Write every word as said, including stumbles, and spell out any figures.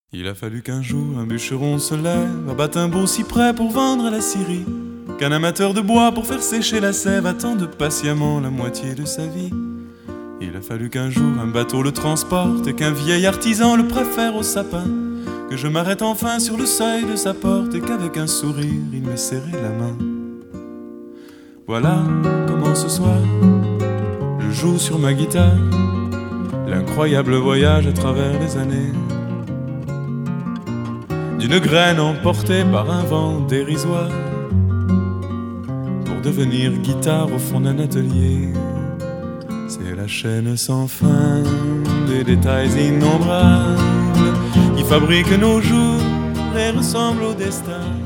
Il a fallu qu'un jour un bûcheron se lève, abatte un beau cyprès pour vendre à la Syrie, qu'un amateur de bois pour faire sécher la sève attende patiemment la moitié de sa vie. Il a fallu qu'un jour un bateau le transporte et qu'un vieil artisan le préfère au sapin, que je m'arrête enfin sur le seuil de sa porte et qu'avec un sourire il m'ait serré la main. Voilà comment ce soir je joue sur ma guitare l'incroyable voyage à travers les années, d'une graine emportée par un vent dérisoire pour devenir guitare au fond d'un atelier. C'est la chaîne sans fin des détails innombrables qui fabriquent nos jours et ressemblent au destin.